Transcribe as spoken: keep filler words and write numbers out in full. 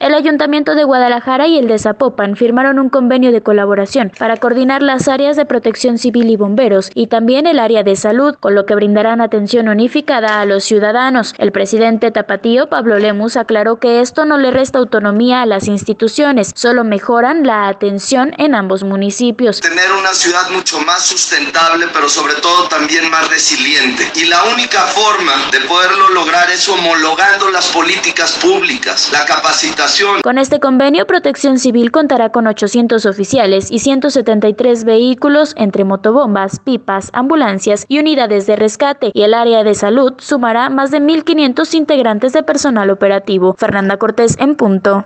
El Ayuntamiento de Guadalajara y el de Zapopan firmaron un convenio de colaboración para coordinar las áreas de protección civil y bomberos y también el área de salud, con lo que brindarán atención unificada a los ciudadanos. El presidente tapatío, Pablo Lemus, aclaró que esto no le resta autonomía a las instituciones, solo mejoran la atención en ambos municipios. Tener una ciudad mucho más sustentable, pero sobre todo también más resiliente. Y la única forma de poderlo lograr es homologando las políticas públicas, la capacitación. Con este convenio, Protección Civil contará con ochocientos oficiales y ciento setenta y tres vehículos entre motobombas, pipas, ambulancias y unidades de rescate, y el área de salud sumará más de mil quinientos integrantes de personal operativo. Fernanda Cortés en punto.